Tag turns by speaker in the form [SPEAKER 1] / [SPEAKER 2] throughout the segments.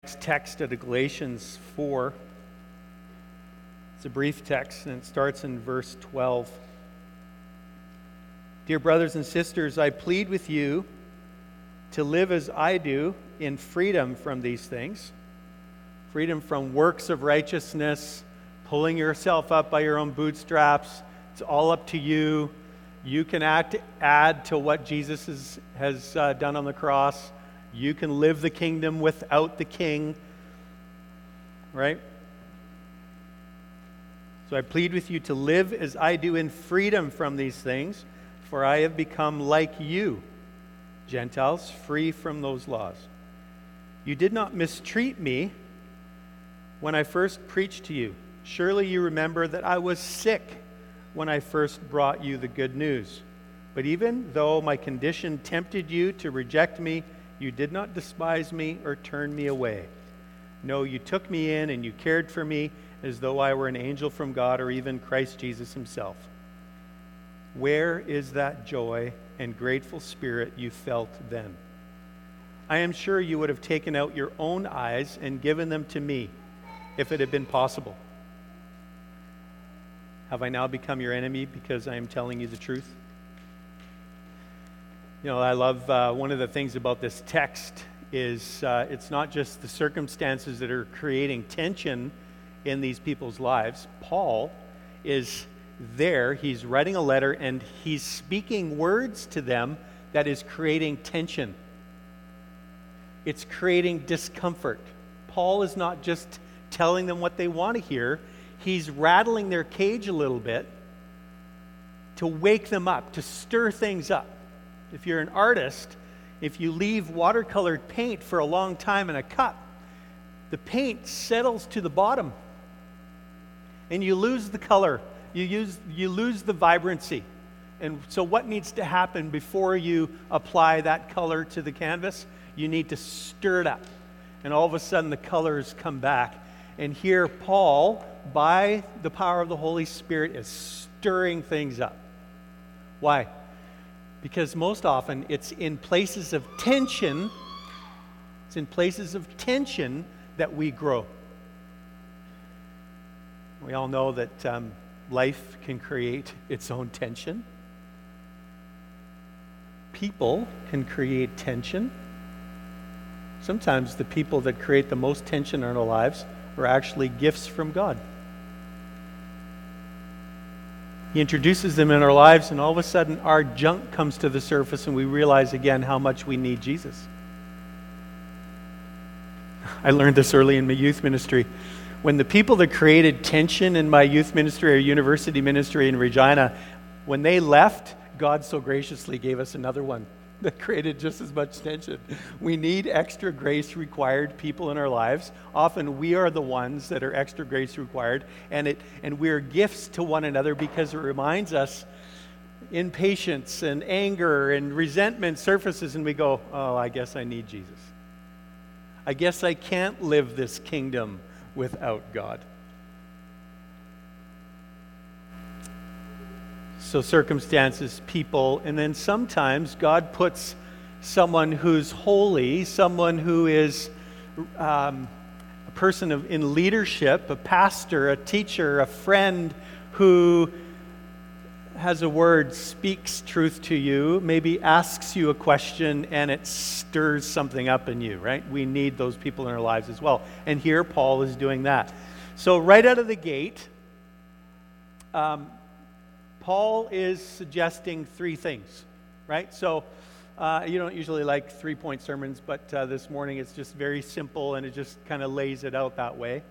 [SPEAKER 1] Text out of Galatians 4. It's a brief text, and it starts in verse 12. Dear brothers and sisters, I plead with you to live as I do in freedom from these things. Freedom from works of righteousness, pulling yourself up by your own bootstraps. It's all up to you. You can add to what Jesus has done on the cross. You can live the kingdom without the king, right? So I plead with you to live as I do in freedom from these things, for I have become like you, Gentiles, free from those laws. You did not mistreat me when I first preached to you. Surely you remember that I was sick when I first brought you the good news. But even though my condition tempted you to reject me, you did not despise me or turn me away. No, you took me in and you cared for me as though I were an angel from God or even Christ Jesus himself. Where is that joy and grateful spirit you felt then? I am sure you would have taken out your own eyes and given them to me if it had been possible. Have I now become your enemy because I am telling you the truth? You know, I love one of the things about this text is it's not just the circumstances that are creating tension in these people's lives. Paul is there, he's writing a letter, and he's speaking words to them that is creating tension. It's creating discomfort. Paul is not just telling them what they want to hear, he's rattling their cage a little bit to wake them up, to stir things up. If you're an artist, if you leave watercolored paint for a long time in a cup, the paint settles to the bottom and you lose the color. You lose the vibrancy. And so what needs to happen before you apply that color to the canvas? You need to stir it up. And all of a sudden the colors come back. And here Paul, by the power of the Holy Spirit, is stirring things up. Why? Because most often it's in places of tension, that we grow. We all know that life can create its own tension. People can create tension. Sometimes the people that create the most tension in our lives are actually gifts from God. He introduces them in our lives, and all of a sudden our junk comes to the surface and we realize again how much we need Jesus. I learned this early in my youth ministry. When the people that created tension in my youth ministry or university ministry in Regina, when they left, God so graciously gave us another one that created just as much tension. We need extra grace required people in our lives. Often we are the ones that are extra grace required, and we're gifts to one another because it reminds us impatience and anger and resentment surfaces, and we go, oh, I guess I need Jesus. I guess I can't live this kingdom without God. So circumstances, people, and then sometimes God puts someone who's holy, someone who is a person in leadership, a pastor, a teacher, a friend who has a word, speaks truth to you, maybe asks you a question, and it stirs something up in you, right? We need those people in our lives as well. And here Paul is doing that. So right out of the gate, Paul is suggesting three things, right? So you don't usually like 3-point sermons, but this morning it's just very simple and it just kind of lays it out that way.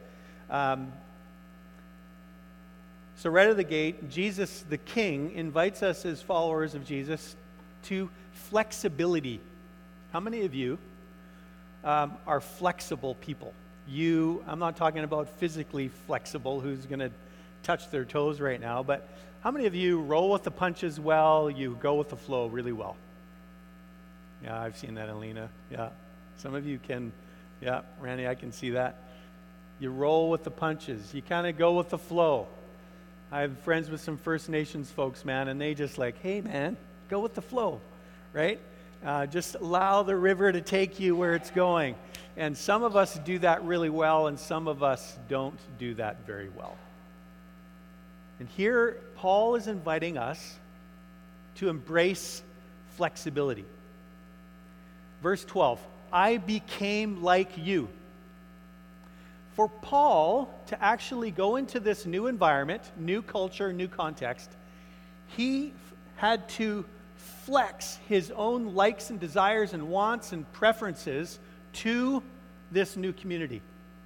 [SPEAKER 1] So right out of the gate, Jesus, the King, invites us as followers of Jesus to flexibility. How many of you are flexible people? I'm not talking about physically flexible, who's going to touch their toes right now, but how many of you roll with the punches well, you go with the flow really well? Yeah, I've seen that, Alina. Yeah, some of you can. Yeah, Randy, I can see that. You roll with the punches. You kind of go with the flow. I have friends with some First Nations folks, man, and they just like, hey, man, go with the flow, right? Just allow the river to take you where it's going. And some of us do that really well, and some of us don't do that very well. And here, Paul is inviting us to embrace flexibility. Verse 12, I became like you. For Paul to actually go into this new environment, new culture, new context, he had to flex his own likes and desires and wants and preferences to this new community.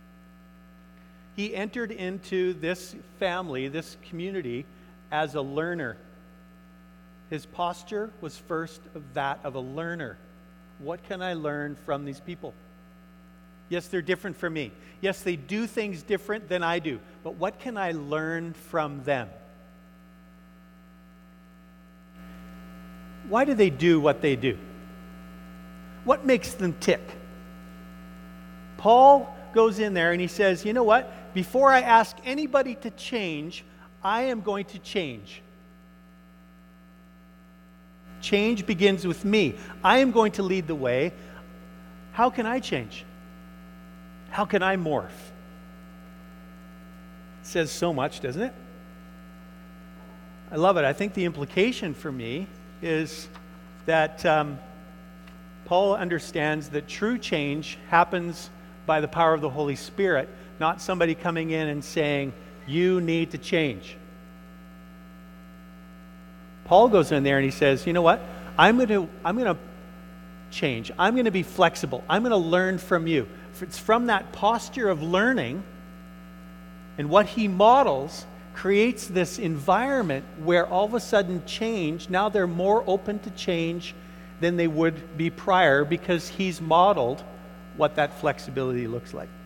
[SPEAKER 1] He entered into this family, this community, as a learner. His posture was first of that of a learner. What can I learn from these people? Yes, they're different from me. Yes, they do things different than I do. But what can I learn from them? Why do they do what they do? What makes them tick? Paul goes in there and he says, you know what? Before I ask anybody to change, I am going to change. Change begins with me. I am going to lead the way. How can I change? How can I morph? It says so much, doesn't it? I love it. I think the implication for me is that Paul understands that true change happens by the power of the Holy Spirit, not somebody coming in and saying, you need to change. Paul goes in there and he says, you know what? I'm going to change. I'm going to be flexible. I'm going to learn from you. It's from that posture of learning, and what he models creates this environment where all of a sudden change, now they're more open to change than they would be prior, because he's modeled what that flexibility looks like.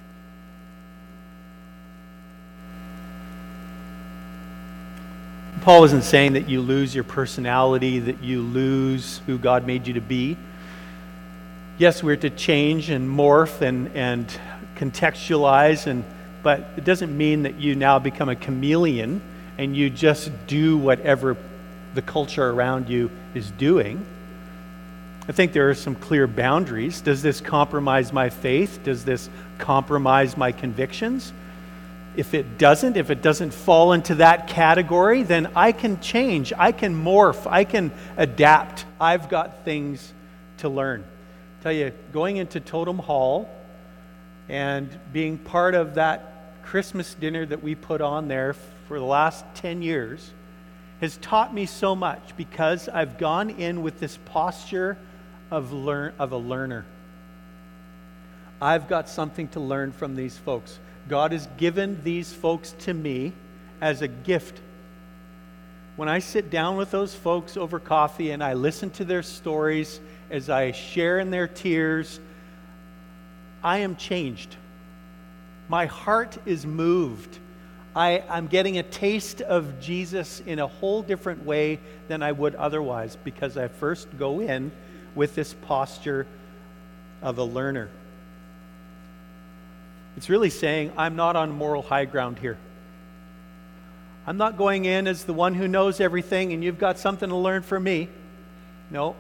[SPEAKER 1] Paul isn't saying that you lose your personality, that you lose who God made you to be. Yes, we're to change and morph and contextualize, but it doesn't mean that you now become a chameleon and you just do whatever the culture around you is doing. I think there are some clear boundaries. Does this compromise my faith? Does this compromise my convictions? If it doesn't fall into that category, then I can change, I can morph, I can adapt. I've got things to learn. I tell you, going into Totem Hall and being part of that Christmas dinner that we put on there for the last 10 years has taught me so much, because I've gone in with this posture of a learner. I've got something to learn from these folks. God has given these folks to me as a gift. When I sit down with those folks over coffee and I listen to their stories, as I share in their tears, I am changed. My heart is moved. I'm getting a taste of Jesus in a whole different way than I would otherwise, because I first go in with this posture of a learner. It's really saying, I'm not on moral high ground here. I'm not going in as the one who knows everything and you've got something to learn from me. No.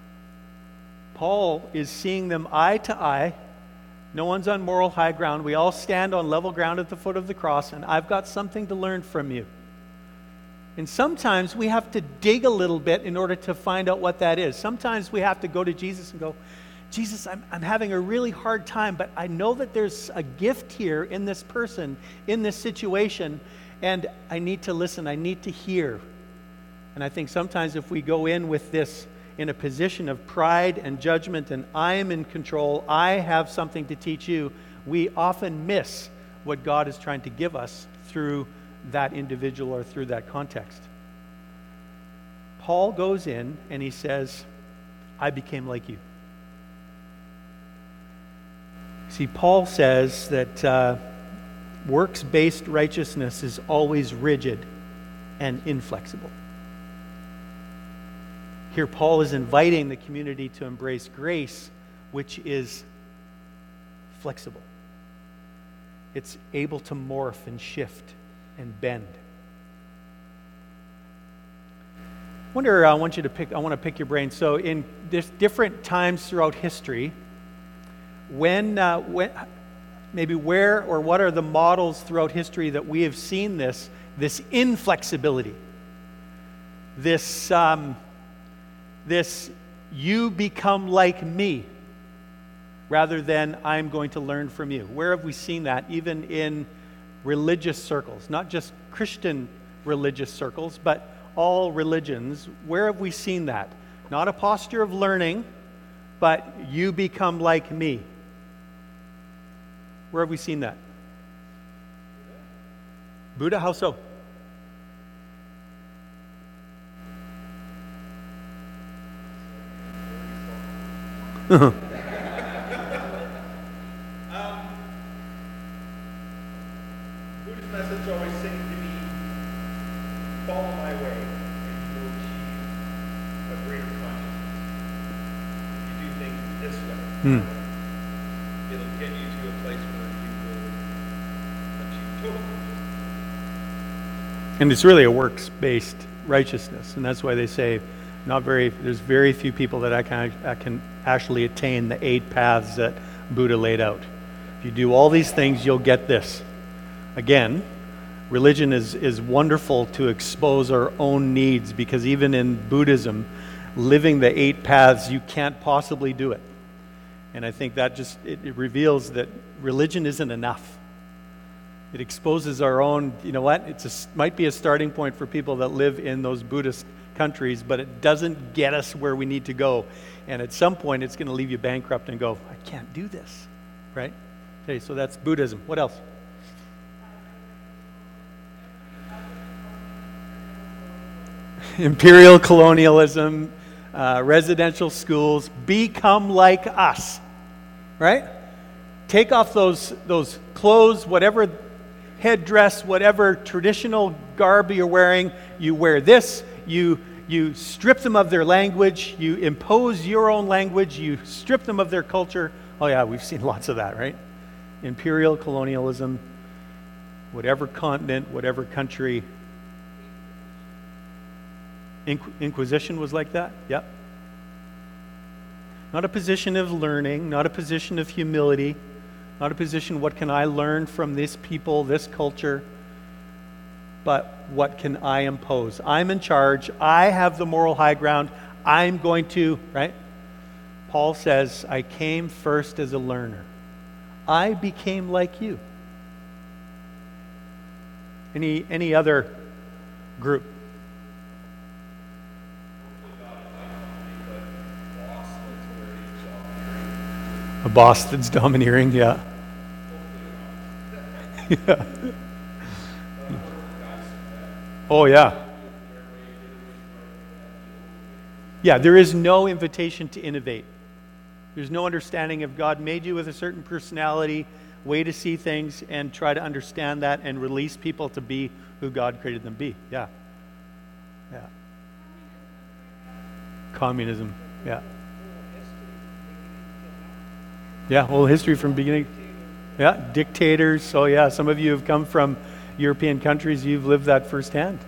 [SPEAKER 1] Paul is seeing them eye to eye. No one's on moral high ground. We all stand on level ground at the foot of the cross, and I've got something to learn from you. And sometimes we have to dig a little bit in order to find out what that is. Sometimes we have to go to Jesus and go, Jesus, I'm having a really hard time, but I know that there's a gift here in this person, in this situation, and I need to listen, I need to hear. And I think sometimes if we go in with this in a position of pride and judgment, and I am in control, I have something to teach you, we often miss what God is trying to give us through that individual or through that context. Paul goes in and he says, I became like you. See, Paul says that works-based righteousness is always rigid and inflexible. Here, Paul is inviting the community to embrace grace, which is flexible. It's able to morph and shift and bend. I want to pick your brain. So in different times throughout history, when maybe where or what are the models throughout history that we have seen this inflexibility, this you become like me rather than I'm going to learn from you? Where have we seen that, even in religious circles, not just Christian religious circles, but all religions? Where have we seen that? Not a posture of learning, but you become like me. Where have we seen that? Buddha, how so?
[SPEAKER 2] Buddha's message always seemed to be, follow my way and you will achieve a greater consciousness. If you do things this way, it'll get you to a place where you will achieve total consciousness.
[SPEAKER 1] And it's really a works-based righteousness, and that's why they say there's very few people that can actually attain the 8 paths that Buddha laid out. If you do all these things, you'll get this. Again, religion is wonderful to expose our own needs, because even in Buddhism, living the 8 paths, you can't possibly do it. And I think that it reveals that religion isn't enough. It exposes our own, you know what, might be a starting point for people that live in those Buddhist countries, but it doesn't get us where we need to go. And at some point, it's going to leave you bankrupt and go, I can't do this, right? Okay, so that's Buddhism. What else? Imperial colonialism, residential schools, become like us, right? Take off those clothes, whatever headdress, whatever traditional garb you're wearing, you wear this, you strip them of their language, you impose your own language, you strip them of their culture. Oh yeah, we've seen lots of that, right? Imperial colonialism, whatever continent, whatever country. Inquisition was like that? Yep. Not a position of learning, not a position of humility, not a position, what can I learn from this people, this culture, but what can I impose? I'm in charge. I have the moral high ground. I'm going to, right? Paul says, I came first as a learner. I became like you. Any other group? A boss that's domineering, yeah. Yeah. Oh, yeah. Yeah, there is no invitation to innovate. There's no understanding of God made you with a certain personality, way to see things, and try to understand that and release people to be who God created them to be. Yeah. Yeah. Communism, yeah. Yeah, whole history from beginning. Yeah, dictators. So yeah, some of you have come from European countries. You've lived that firsthand.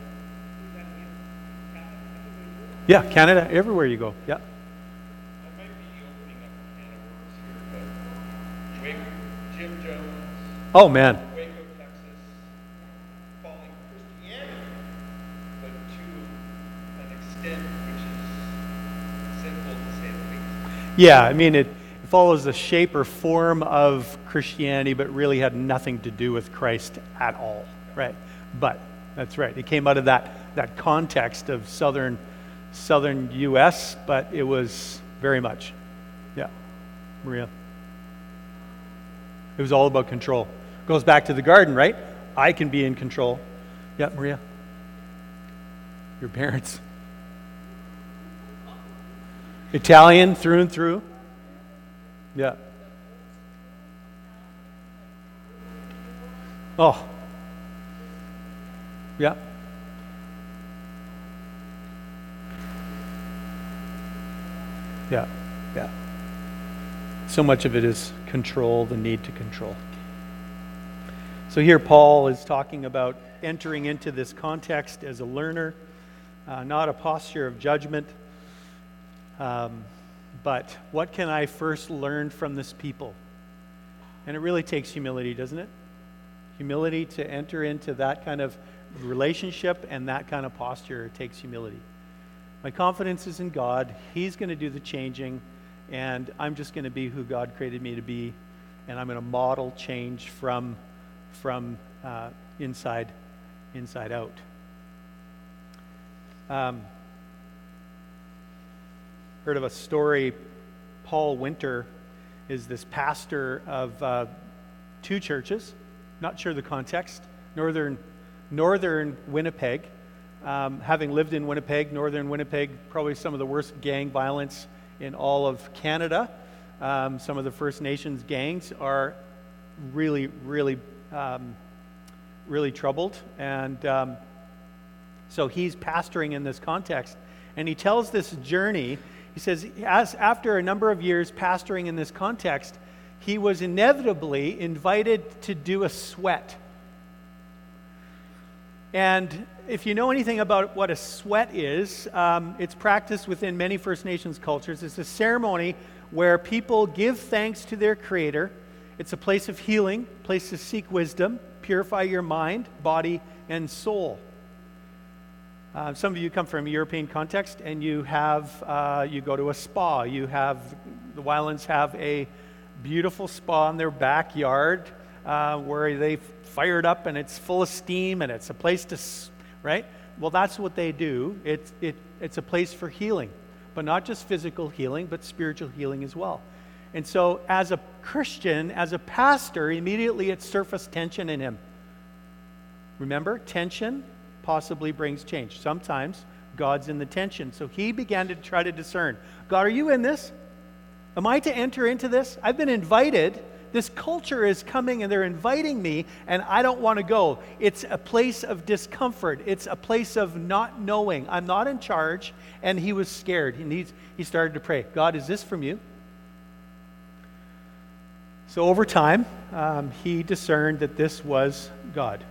[SPEAKER 1] Yeah, Canada, everywhere you go. Yeah.
[SPEAKER 2] I might be opening up a can of worms here, but Jim Jones.
[SPEAKER 1] Oh man.
[SPEAKER 2] Waco, Texas, calling Christianity, but to an extent which is sinful to say the least.
[SPEAKER 1] Yeah, I mean it follows the shape or form of Christianity, but really had nothing to do with Christ at all, right? But that's right. It came out of that context of southern U.S., but it was very much, yeah, Maria. It was all about control. Goes back to the garden, right? I can be in control. Yeah, Maria. Your parents. Italian through and through. Yeah. Oh. Yeah. Yeah. Yeah. So much of it is control, the need to control. So here Paul is talking about entering into this context as a learner, not a posture of judgment, but what can I first learn from this people? And it really takes humility, doesn't it? Humility to enter into that kind of relationship and that kind of posture. It takes humility. My confidence is in God. He's going to do the changing, and I'm just going to be who God created me to be, and I'm going to model change from inside out. Heard of a story. Paul Winter is this pastor of two churches. Not sure the context. Northern Winnipeg. Having lived in Winnipeg, northern Winnipeg, probably some of the worst gang violence in all of Canada. Some of the First Nations gangs are really troubled. And so he's pastoring in this context. And he tells this journey. He says, after a number of years pastoring in this context, he was inevitably invited to do a sweat. And if you know anything about what a sweat is, it's practiced within many First Nations cultures. It's a ceremony where people give thanks to their Creator. It's a place of healing, a place to seek wisdom, purify your mind, body, and soul. Some of you come from a European context, and you go to a spa. The Wylands have a beautiful spa in their backyard where they fire it up, and it's full of steam, and it's a place to, right? Well, that's what they do. It's a place for healing, but not just physical healing, but spiritual healing as well. And so, as a Christian, as a pastor, immediately it surfaced tension in him. Remember, tension possibly brings change. Sometimes God's in the tension. So he began to try to discern, God, are you in this? Am I to enter into this? I've been invited. This culture is coming and they're inviting me, and I don't want to go. It's a place of discomfort. It's a place of not knowing. I'm not in charge, and he was scared. He started to pray, God, is this from you? So over time, he discerned that this was God.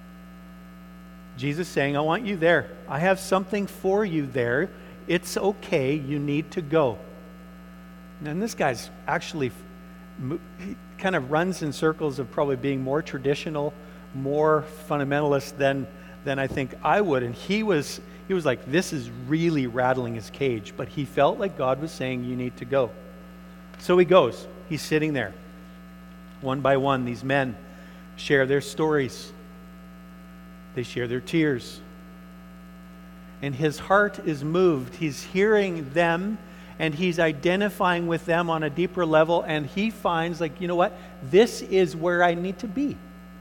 [SPEAKER 1] Jesus saying, I want you there. I have something for you there. It's okay. You need to go. And this guy's actually, he kind of runs in circles of probably being more traditional, more fundamentalist than I think I would. And he was like, this is really rattling his cage. But he felt like God was saying, you need to go. So he goes. He's sitting there. One by one, these men share their stories. They share their tears. And his heart is moved. He's hearing them, and he's identifying with them on a deeper level, and he finds, like, you know what? This is where I need to be.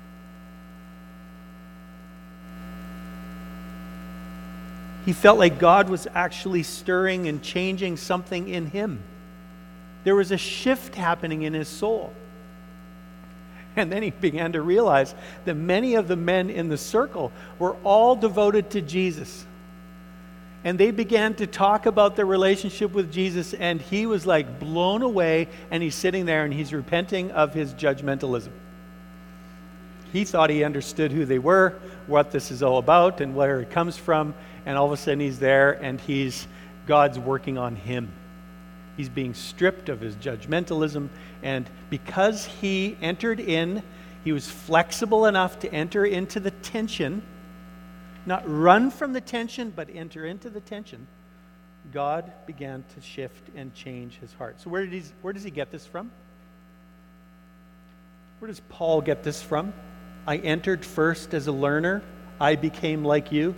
[SPEAKER 1] He felt like God was actually stirring and changing something in him. There was a shift happening in his soul. And then he began to realize that many of the men in the circle were all devoted to Jesus. And they began to talk about their relationship with Jesus, and he was like blown away, and he's sitting there and he's repenting of his judgmentalism. He thought he understood who they were, what this is all about, and where it comes from, and all of a sudden he's there, and God's working on him. He's being stripped of his judgmentalism, and because he entered in, he was flexible enough to enter into the tension, not run from the tension, but enter into the tension. God began to shift and change his heart. So where does he get this from? Where does Paul get this from? I entered first as a learner. I became like you.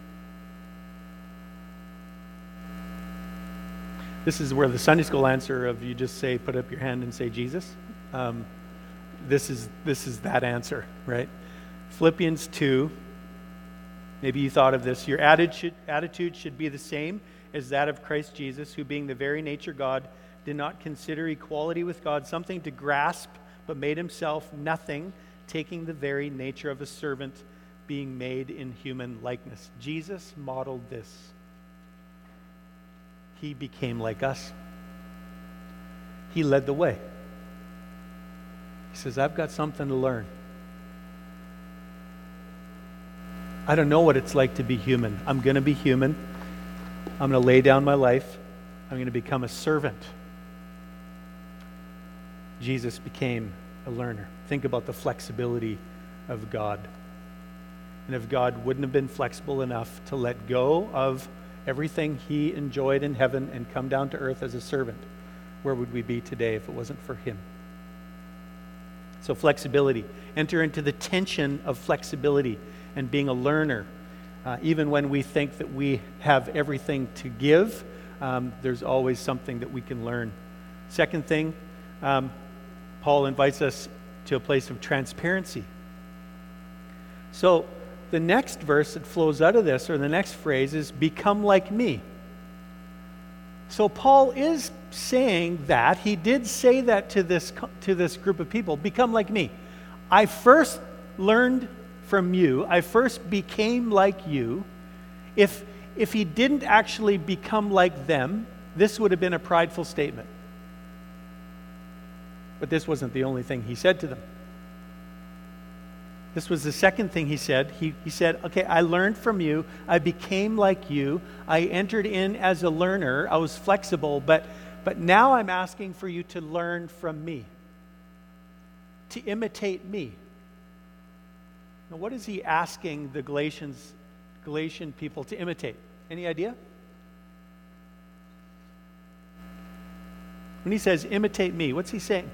[SPEAKER 1] This is where the Sunday school answer of you just say, put up your hand and say Jesus. This is that answer, right? Philippians 2. Maybe you thought of this. Your attitude should be the same as that of Christ Jesus, who being the very nature God, did not consider equality with God something to grasp, but made himself nothing, taking the very nature of a servant, being made in human likeness. Jesus modeled this. He became like us. He led the way. He says, I've got something to learn. I don't know what it's like to be human. I'm going to be human. I'm going to lay down my life. I'm going to become a servant. Jesus became a learner. Think about the flexibility of God. And if God wouldn't have been flexible enough to let go of everything he enjoyed in heaven and come down to earth as a servant, where would we be today if it wasn't for him? So flexibility. Enter into the tension of flexibility and being a learner. Even when we think that we have everything to give, there's always something that we can learn. Second thing, Paul invites us to a place of transparency. So the next verse that flows out of this, or the next phrase, is become like me. So Paul is saying that. He did say that to this group of people, become like me. I first learned from you. I first became like you. If he didn't actually become like them, this would have been a prideful statement. But this wasn't the only thing he said to them. This was the second thing he said. He said, okay, I learned from you. I became like you. I entered in as a learner. I was flexible, but now I'm asking for you to learn from me, to imitate me. Now, what is he asking the Galatian people to imitate? Any idea? When he says, imitate me, what's he saying?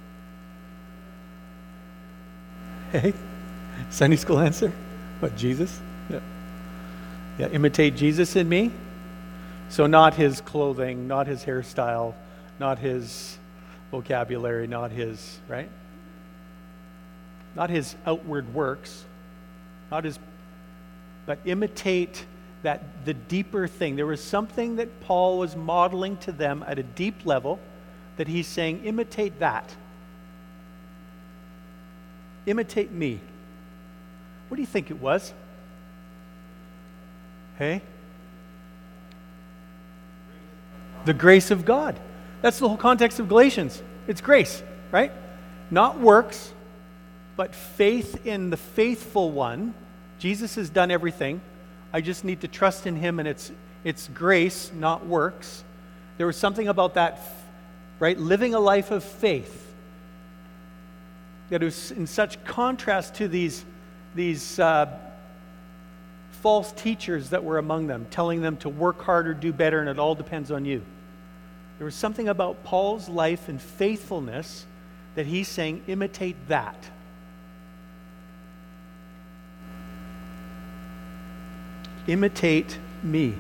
[SPEAKER 1] Hey? Sunday school answer? What, Jesus? Yeah, imitate Jesus in me. So not his clothing, not his hairstyle, not his vocabulary, not his, right? Not his outward works, but imitate the deeper thing. There was something that Paul was modeling to them at a deep level that he's saying, imitate that. Imitate me. What do you think it was? Hey? The grace of God. That's the whole context of Galatians. It's grace, right? Not works, but faith in the faithful one. Jesus has done everything. I just need to trust in him, and it's grace, not works. There was something about that, right? Living a life of faith that was in such contrast to these false teachers that were among them, telling them to work harder, do better, and it all depends on you. There was something about Paul's life and faithfulness that he's saying, imitate that. Imitate me.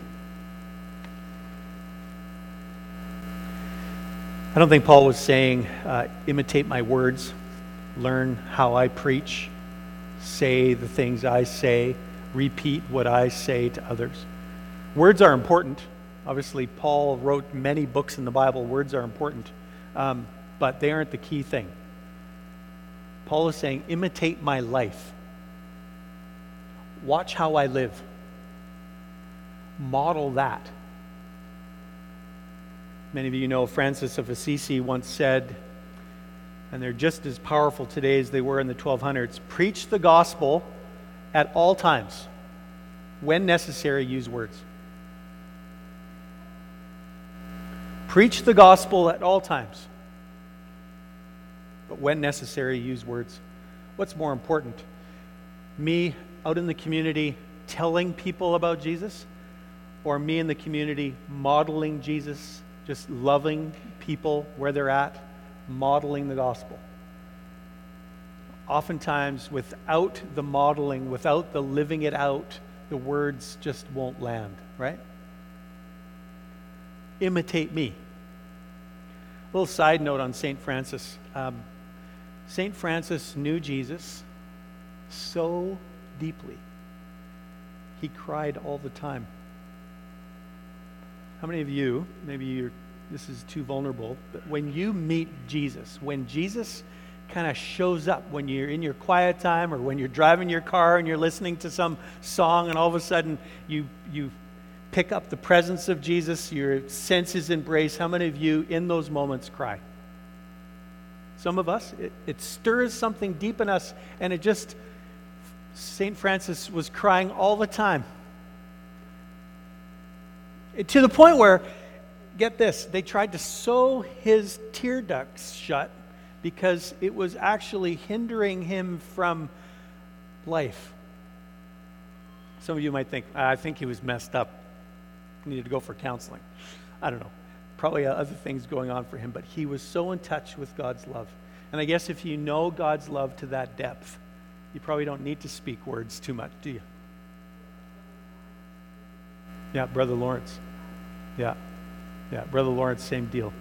[SPEAKER 1] I don't think Paul was saying, imitate my words, learn how I preach, say the things I say, repeat what I say to others. Words are important. Obviously, Paul wrote many books in the Bible. Words are important, but they aren't the key thing. Paul is saying, imitate my life. Watch how I live. Model that. Many of you know Francis of Assisi once said, and they're just as powerful today as they were in the 1200s, preach the gospel at all times. When necessary, use words. Preach the gospel at all times. But when necessary, use words. What's more important? Me out in the community telling people about Jesus, or me in the community modeling Jesus, just loving people where they're at, modeling the gospel? Oftentimes, without the modeling, without the living it out, the words just won't land, right? Imitate me. A little side note on St. Francis. St. Francis knew Jesus so deeply. He cried all the time. How many of you, maybe this is too vulnerable, but when you meet Jesus, when Jesus kind of shows up, when you're in your quiet time or when you're driving your car and you're listening to some song and all of a sudden you pick up the presence of Jesus, your senses embrace, how many of you in those moments cry? Some of us, it stirs something deep in us, and it just St. Francis was crying all the time. To the point where, get this, they tried to sew his tear ducts shut because it was actually hindering him from life. Some of you might think, I think he was messed up. He needed to go for counseling. I don't know. Probably other things going on for him, but he was so in touch with God's love. And I guess if you know God's love to that depth, you probably don't need to speak words too much, do you? Yeah, Brother Lawrence. Yeah, Brother Lawrence, same deal.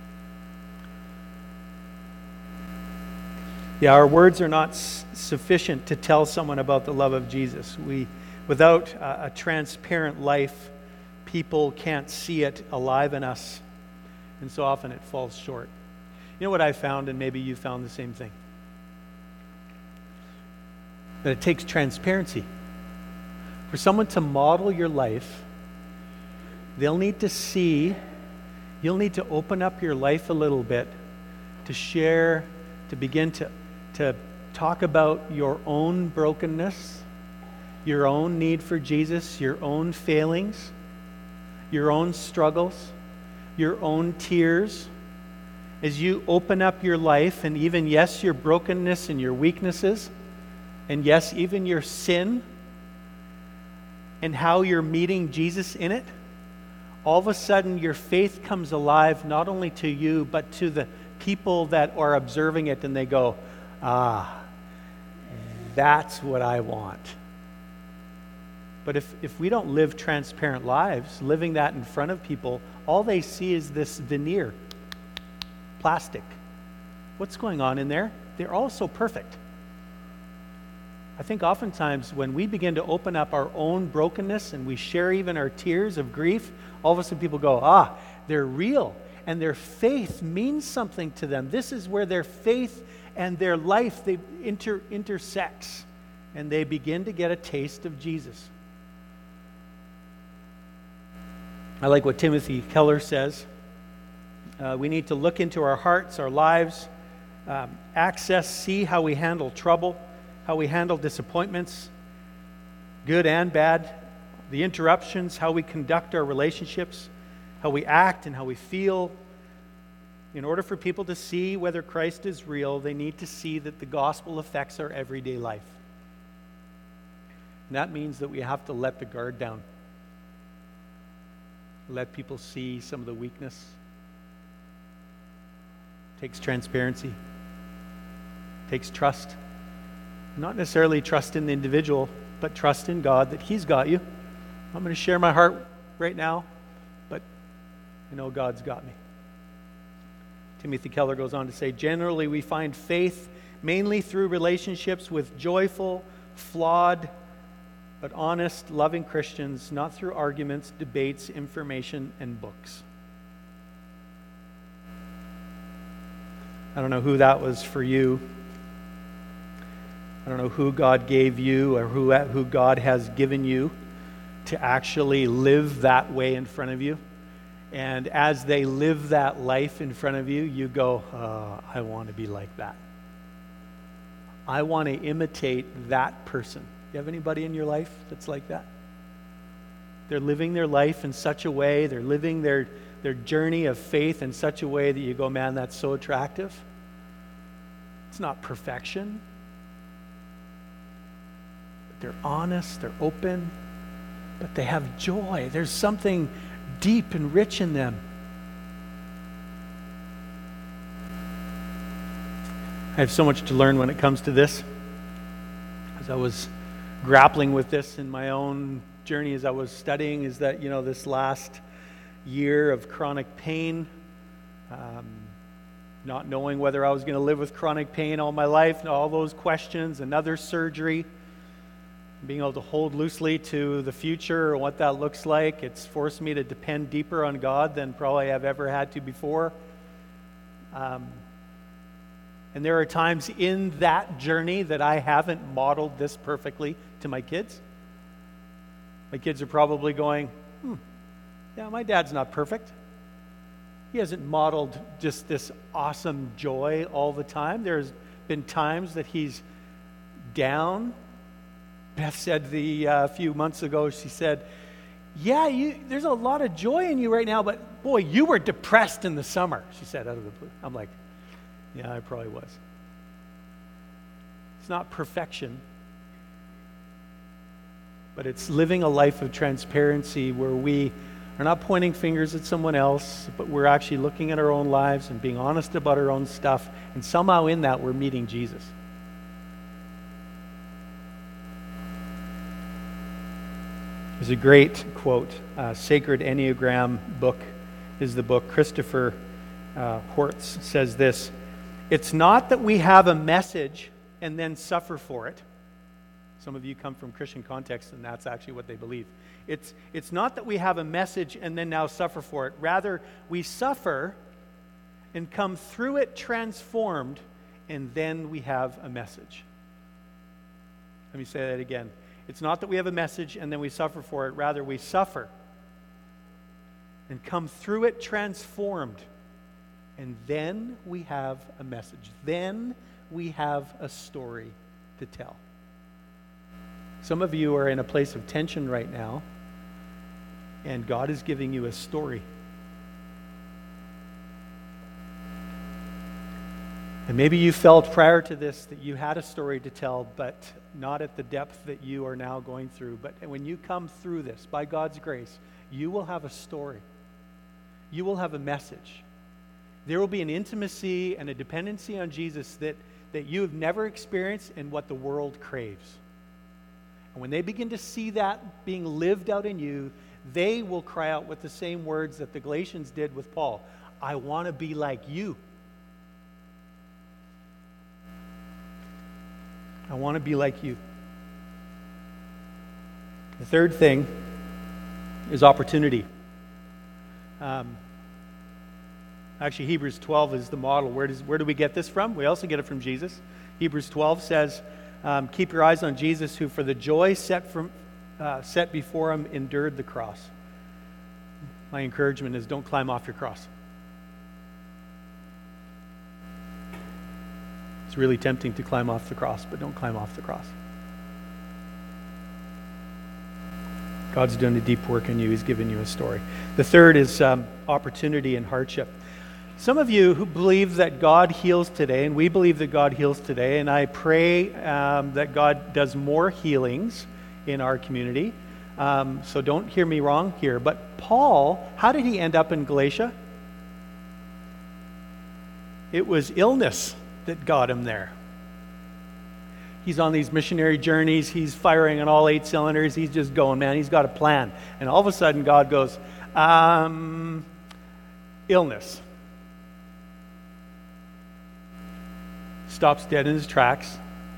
[SPEAKER 1] Yeah, our words are not sufficient to tell someone about the love of Jesus. Without a transparent life, people can't see it alive in us, and so often it falls short. You know what I found, and maybe you found the same thing? That it takes transparency. For someone to model your life, they'll need to see, you'll need to open up your life a little bit to share, to begin to talk about your own brokenness, your own need for Jesus, your own failings, your own struggles, your own tears. As you open up your life, and even, yes, your brokenness and your weaknesses, and yes, even your sin, and how you're meeting Jesus in it, all of a sudden your faith comes alive not only to you, but to the people that are observing it, and they go, that's what I want. But if we don't live transparent lives, living that in front of people, all they see is this veneer, plastic. What's going on in there? They're all so perfect. I think oftentimes when we begin to open up our own brokenness and we share even our tears of grief, all of a sudden people go, they're real, and their faith means something to them. This is where their faith and their life, they intersects, and they begin to get a taste of Jesus. I like what Timothy Keller says. We need to look into our hearts, our lives, see how we handle trouble, how we handle disappointments, good and bad, the interruptions, how we conduct our relationships, how we act and how we feel. In order for people to see whether Christ is real, they need to see that the gospel affects our everyday life. And that means that we have to let the guard down. Let people see some of the weakness. Takes transparency. Takes trust. Not necessarily trust in the individual, but trust in God that He's got you. I'm going to share my heart right now, but I know God's got me. Timothy Keller goes on to say, generally we find faith mainly through relationships with joyful, flawed, but honest, loving Christians, not through arguments, debates, information, and books. I don't know who that was for you. I don't know who God gave you or who God has given you to actually live that way in front of you. And as they live that life in front of you, you go, I want to be like that. I want to imitate that person. You have anybody in your life that's like that? They're living their life in such a way, they're living their journey of faith in such a way that you go, man, that's so attractive. It's not perfection. But they're honest, they're open, but they have joy. There's something deep and rich in them. I have so much to learn when it comes to this. As I was grappling with this in my own journey as I was studying, is that, this last year of chronic pain, not knowing whether I was going to live with chronic pain all my life, all those questions, another surgery, being able to hold loosely to the future and what that looks like. It's forced me to depend deeper on God than probably I've ever had to before. And there are times in that journey that I haven't modeled this perfectly to my kids. My kids are probably going, yeah, my dad's not perfect. He hasn't modeled just this awesome joy all the time. There's been times that he's down Beth said a few months ago, she said, yeah, there's a lot of joy in you right now, but boy, you were depressed in the summer, she said out of the blue. I'm like, yeah, I probably was. It's not perfection, but it's living a life of transparency where we are not pointing fingers at someone else, but we're actually looking at our own lives and being honest about our own stuff, and somehow in that we're meeting Jesus. There's a great quote, Sacred Enneagram book is the book. Christopher Hortz says this: "It's not that we have a message and then suffer for it." Some of you come from Christian context, and that's actually what they believe. It's not that we have a message and then now suffer for it. Rather, we suffer and come through it transformed, and then we have a message. Let me say that again. It's not that we have a message and then we suffer for it. Rather, we suffer and come through it transformed, and then we have a message. Then we have a story to tell. Some of you are in a place of tension right now, and God is giving you a story. And maybe you felt prior to this that you had a story to tell, but not at the depth that you are now going through. But when you come through this, by God's grace, you will have a story. You will have a message. There will be an intimacy and a dependency on Jesus that you have never experienced and what the world craves. And when they begin to see that being lived out in you, they will cry out with the same words that the Galatians did with Paul. I want to be like you. I want to be like you. The third thing is opportunity. Actually, Hebrews 12 is the model. Where do we get this from? We also get it from Jesus. Hebrews 12 says, keep your eyes on Jesus, who for the joy set before him endured the cross. My encouragement is don't climb off your cross. It's really tempting to climb off the cross, but don't climb off the cross. God's done a deep work in you. He's given you a story. The third is opportunity and hardship. Some of you who believe that God heals today, and we believe that God heals today, and I pray that God does more healings in our community. So don't hear me wrong here. But Paul, how did he end up in Galatia? It was illness that got him there. He's on these missionary journeys. He's firing on all 8 cylinders. He's just going, man. He's got a plan. And all of a sudden, God goes, illness. Stops dead in his tracks.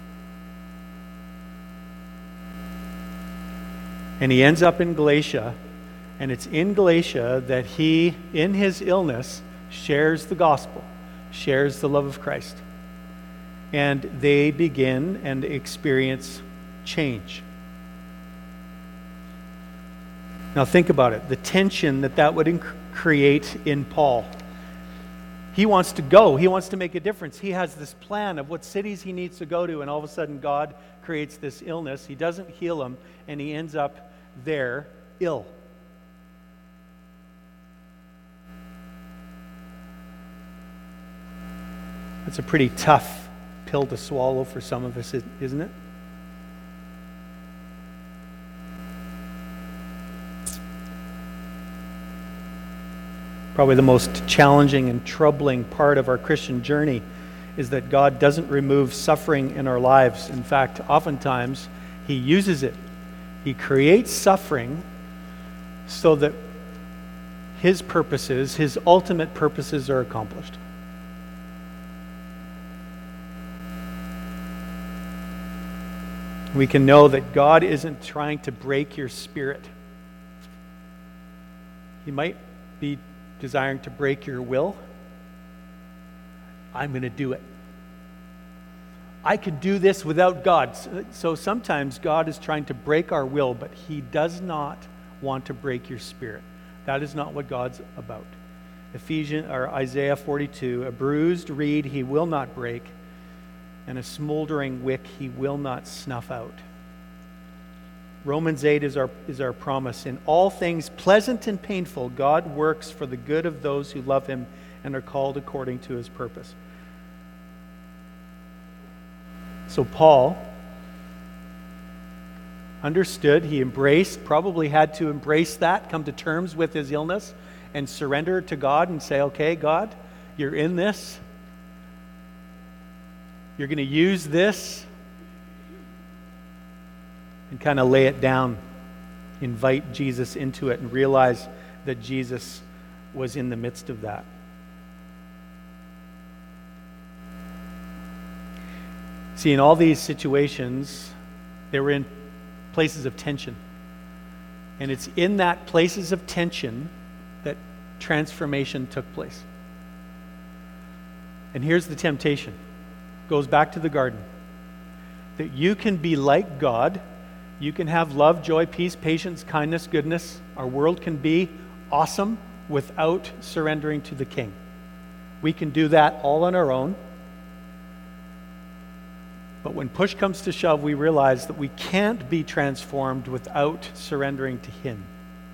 [SPEAKER 1] And he ends up in Galatia. And it's in Galatia that he, in his illness, shares the gospel, shares the love of Christ. And they begin and experience change. Now think about it, the tension that would create in Paul. He wants to go, he wants to make a difference. He has this plan of what cities he needs to go to, and all of a sudden God creates this illness. He doesn't heal him, and he ends up there ill. It's a pretty tough pill to swallow for some of us, isn't it? Probably the most challenging and troubling part of our Christian journey is that God doesn't remove suffering in our lives. In fact, oftentimes he uses it. He creates suffering so that his purposes, his ultimate purposes, are accomplished. We can know that God isn't trying to break your spirit. He might be desiring to break your will. I'm going to do it. I could do this without God. So sometimes God is trying to break our will, but he does not want to break your spirit. That is not what God's about. Isaiah 42, a bruised reed he will not break, and a smoldering wick he will not snuff out. Romans 8 is our promise. In all things pleasant and painful, God works for the good of those who love him and are called according to his purpose. So Paul understood, he embraced, probably had to embrace that, come to terms with his illness, and surrender to God and say, okay, God, you're in this. You're going to use this. And kind of lay it down. Invite Jesus into it and realize that Jesus was in the midst of that. See, in all these situations, they were in places of tension. And it's in that places of tension that transformation took place. And here's the temptation. Goes back to the garden. That you can be like God. You can have love, joy, peace, patience, kindness, goodness. Our world can be awesome without surrendering to the King. We can do that all on our own. But when push comes to shove, we realize that we can't be transformed without surrendering to him.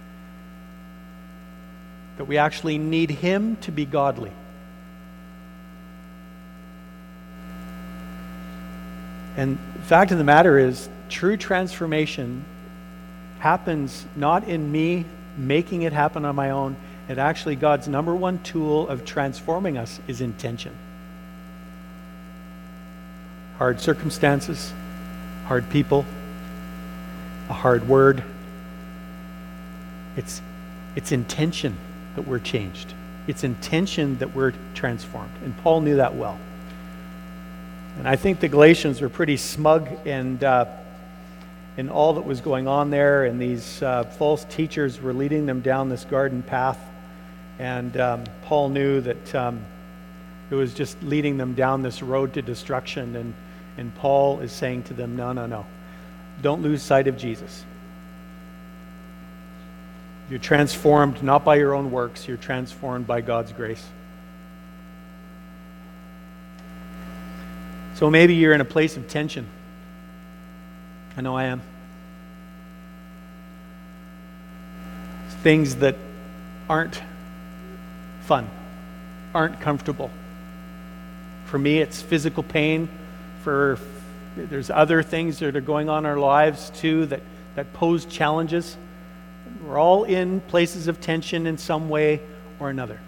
[SPEAKER 1] That we actually need him to be godly. And the fact of the matter is, true transformation happens not in me making it happen on my own. It actually, God's number one tool of transforming us is intention. Hard circumstances, hard people, a hard word. It's intention that we're changed. It's intention that we're transformed. And Paul knew that well. And I think the Galatians were pretty smug and in all that was going on there, and these false teachers were leading them down this garden path. And Paul knew that it was just leading them down this road to destruction. And Paul is saying to them, no. Don't lose sight of Jesus. You're transformed not by your own works. You're transformed by God's grace. So maybe you're in a place of tension. I know I am. Things that aren't fun, aren't comfortable. For me, it's physical pain. There's other things that are going on in our lives too that pose challenges. We're all in places of tension in some way or another.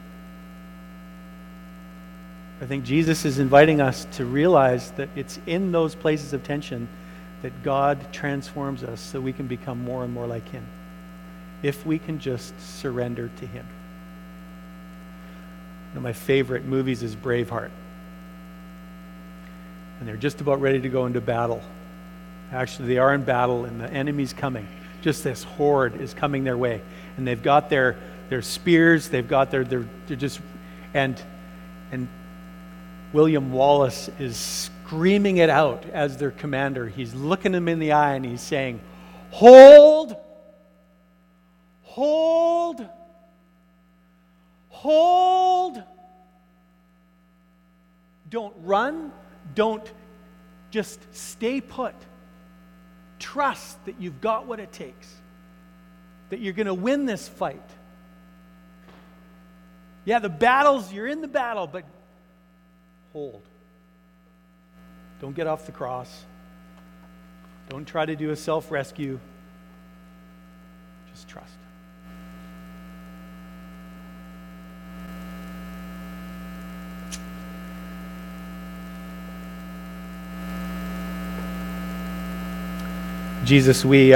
[SPEAKER 1] I think Jesus is inviting us to realize that it's in those places of tension that God transforms us so we can become more and more like him. If we can just surrender to him. One of my favorite movies is Braveheart. And they're just about ready to go into battle. Actually, they are in battle and the enemy's coming. Just this horde is coming their way. And they've got their spears, they've got they're just, and William Wallace is screaming it out as their commander. He's looking them in the eye and he's saying, hold, hold, hold. Don't run. Don't just stay put. Trust that you've got what it takes. That you're going to win this fight. Yeah, you're in the battle, but hold. Don't get off the cross. Don't try to do a self-rescue. Just trust. Jesus, we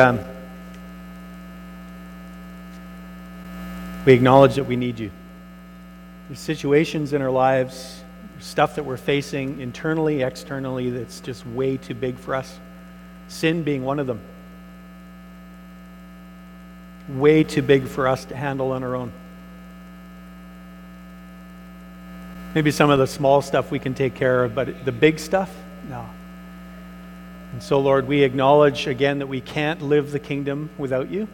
[SPEAKER 1] acknowledge that we need you. There's situations in our lives, stuff that we're facing internally, externally, that's just way too big for us. Sin being one of them. Way too big for us to handle on our own. Maybe some of the small stuff we can take care of, but the big stuff, no. And so, Lord, we acknowledge again that we can't live the kingdom without you.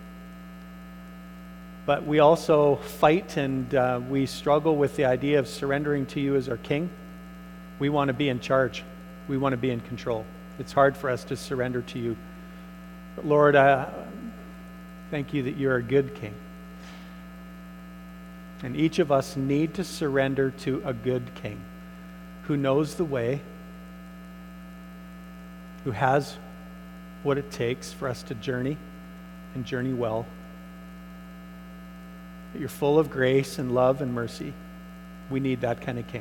[SPEAKER 1] But we also fight and we struggle with the idea of surrendering to you as our King. We want to be in charge. We want to be in control. It's hard for us to surrender to you But Lord, thank you that you're a good king. And each of us need to surrender to a good king who knows the way, who has what it takes for us to journey and journey well. That you're full of grace and love and mercy. We need that kind of king.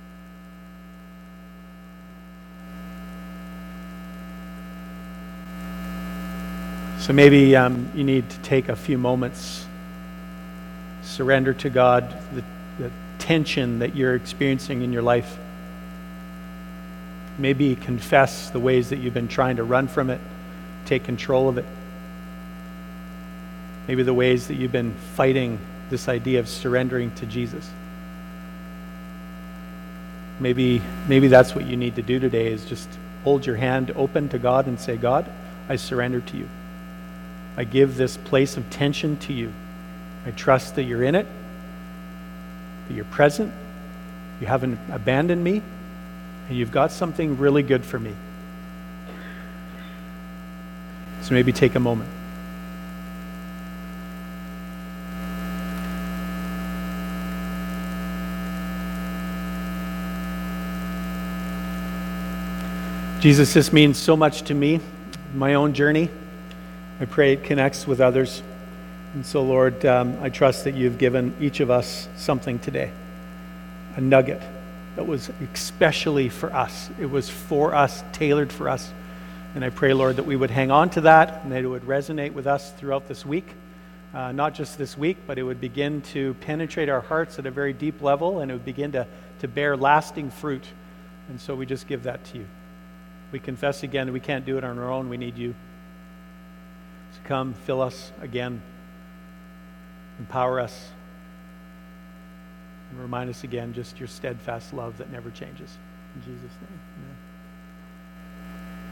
[SPEAKER 1] So maybe you need to take a few moments, surrender to God the tension that you're experiencing in your life. Maybe confess the ways that you've been trying to run from it, take control of it. Maybe the ways that you've been fighting this idea of surrendering to Jesus. Maybe that's what you need to do today, is just hold your hand open to God and say, God, I surrender to you. I give this place of tension to you. I trust that you're in it, that you're present, you haven't abandoned me, and you've got something really good for me. So maybe take a moment. Jesus, this means so much to me, my own journey. I pray it connects with others. And so, Lord, I trust that you've given each of us something today, a nugget that was especially for us. It was for us, tailored for us. And I pray, Lord, that we would hang on to that and that it would resonate with us throughout this week. Not just this week, but it would begin to penetrate our hearts at a very deep level, and it would begin to bear lasting fruit. And so we just give that to you. We confess again that we can't do it on our own. We need you. So come, fill us again. Empower us. And remind us again just your steadfast love that never changes. In Jesus' name, amen.